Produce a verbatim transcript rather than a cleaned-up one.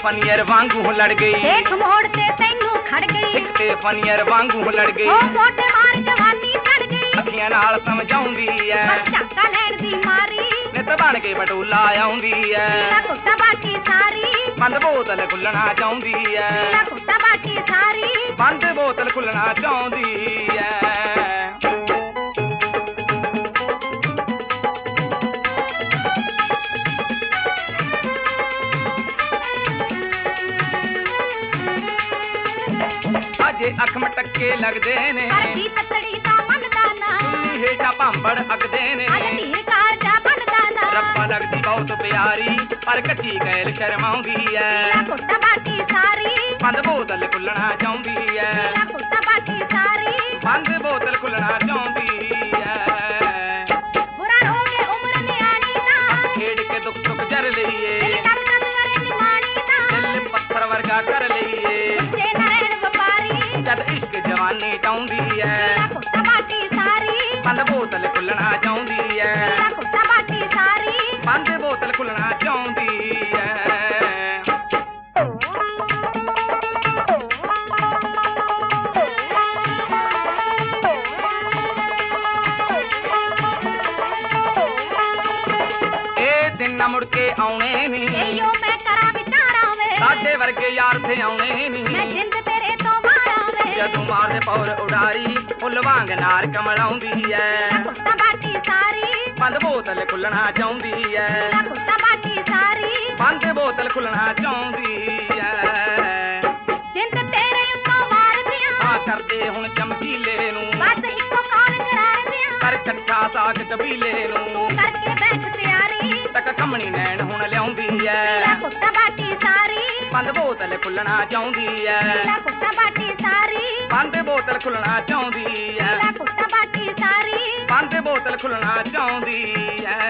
पनियर वांगू लड़ गई, देख मोड़ ते तैनू खड़ गई, एक ते पनियर वांगू लड़ गई, ओ मोटे मार जवानी चढ़ गई, अखियां नाल समझाउंदी है, बस झक्का लैण दी मारी, नित बन के बटूला आउंदी है, पीला कुत्ता बाकी सारी, बंद बोतल खुलना चाहुंदी है, पीला कुत्ता बाकी सारी, बंद बोतल खुलना चाहुंदी है। अजे अख मटके लगदे ने, पर की ततड़ी दा बनदा ना, सुन्नी हेठा भांबड़ अगदे ने, अज धीर कार जा बनदा ना, रब्बा लगदी बहुत प्यारी पर कच्ची कैल शर्माउंदी है, पीला कुत्ता बाकी सारी, बंद बोतल खुलना चाहुंदी है, पीला कुत्ता बाकी सारी, बंद बोतल खुलना चाहुंदी है। बुरा रोगे उम्र न्याणी दा, खेड़ के दुख सुख जर लईए, दिल टक टक करे निमाणी दा, दिल पत्थर वर्गा कर लईए, गुस्से न रहण व्यापारी, जद इश्क जवानी चाहुंदी है, पीला कुत्ता बाकी सारी, बंद बोतल खुलना चाहुंदी है, पीला कुत्ता बाकी सारी, बंद बोतल खुलना चाहुंदी है। ए दिन न मुड़ के आउणे नी, एयो मैं करा विचारा वे, साडे वर्गे यार थे आउणे नी, मैं जिंद तेरे तो मारा वे, जदू मारदे पौर उडारी फुੱਲ वांग नार कमलाउंदी पीला है, कुत्ता बाकी सारी, बंद बोतल खुलना चाहुंदी है, पीला कुत्ता बाकी सारी, बंद बोतल खुलना चाहुंदी है। जिंद तेरे उत्तों वार दियां, हाँ करदे हुण चमकीले नू, बस इक्को काल करार दियां, कर कट्ठा साक कबीले तू नू, करके बैठ तैयारी, तक कमणी नैਣ हुण लिਆਉਂਦੀ पीला है, कुत्ता बाकी सारी, बंद बोतल खुलना चाहुंदी है, पीला कुत्ता बाकी सारी, बंद बोतल खुलना चाहुंदी है, पीला कुत्ता बाकी सारी, बंद बोतल खुलना चाहुंदी है।